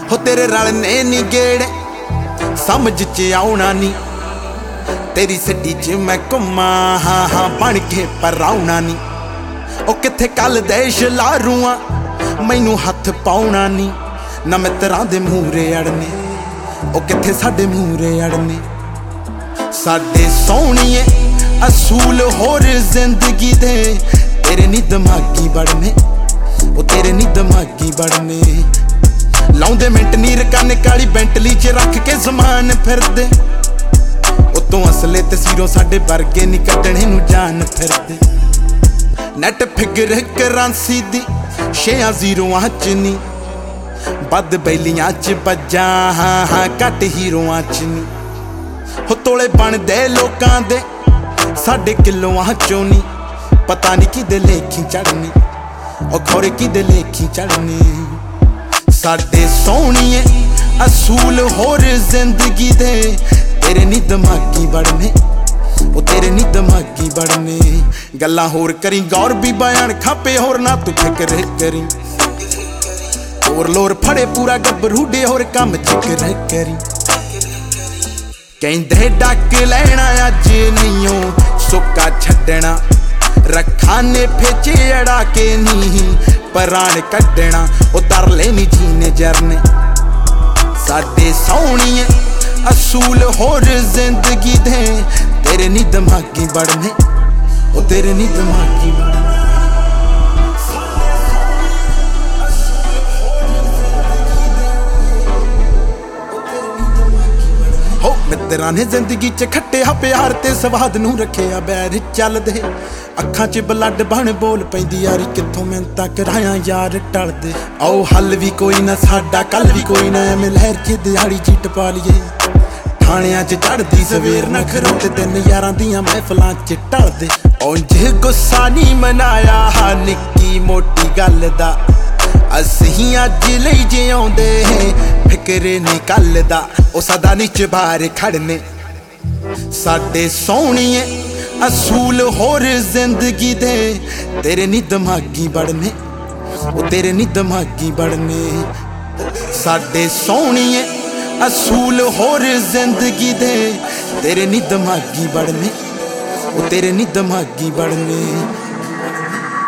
हो तेरे रलने नी गेड़े समझ च आउणा नी, तेरी सिटी च मैं घुम्मा हाँ हाँ बन के पर आउणा नी। ओ किथे कल दे शलारूआ मैनू हथ पाउणा नी, ना मित्रां दे मूहरे अड़ने ओ किथे साडे मूहरे अड़ने। साडे सोहणीए असूल होर जिंदगी दे, तेरे नी दिमागी बड़ने ओ तेरे नी दिमागी बड़ने। लाउंदे मिंट नी रकाने काली बेंटली च रख के जमान फिरदे, उतों असले तसीरों साडे वर्गे नी कड्डणे नू जान फिरदे। नैट फिगर करांसी दी 6 जीरोआं च नी, बद बैलियां च बज्जा हाँ हाँ घट हीरोआं च नी। हो तोले बनदे लोकां दे साडे किलोआं चों नी, पता नी किदे लेखी चढ़नी ओ खौरे किदे लेखी चढ़नी। साडे सोहणीए असूल होर जिंदगी दे, तेरे नी दिमागी बड़ने ओ तेरे नी दिमागी बड़ने। गल्लां होर करी गौर भी बयान खापे होर ना तू फिक्र करी, होर लोर फड़े पूरा गब्बरू डे होर कम जिक्र करी। कहंदे डक लैना अज नहीं सुक्का छड्डना, रखाने फेचे अड़ा के नी पराण कड्डना। ओ तरले नी जीने जरने साडे सोहणीए असूल होर जिंदगी दे, तेरे नी दिमागी बड़ने ओ तेरे नी दिमागी बड़ने। हो मित्रां ने जिंदगी च खट्टिया प्यार ते स्वाद नू रखिया बैर चलदे, अखां च ब्लड बन बोल पैंदी यारी कित्थों मिन्नतां कराया यार टलदे। आओ हल भी कोई ना साडा कल भी कोई ना, एवें लहर च दिहाड़ी जी टपा लीए। थाणियां च चढ़दी सवेर ना खरोते दिन यारां दियां महफलां च टलदे। उंज गुस्सा नी मनाया हा निक्की मोटी गल दा, असीं अज लई जिउंदे फिक्र नी कल दा। ओ सदा नी चबारे खड़ने साडे सोहणीए असूल होर जिंदगी दे, तेरे नी दिमागी बड़ने ओ तेरे नी दिमागी बड़ने। साडे सोहणीए असूल होर जिंदगी दे, तेरे नी दिमागी बड़ने ओ तेरे नी दिमागी बड़ने।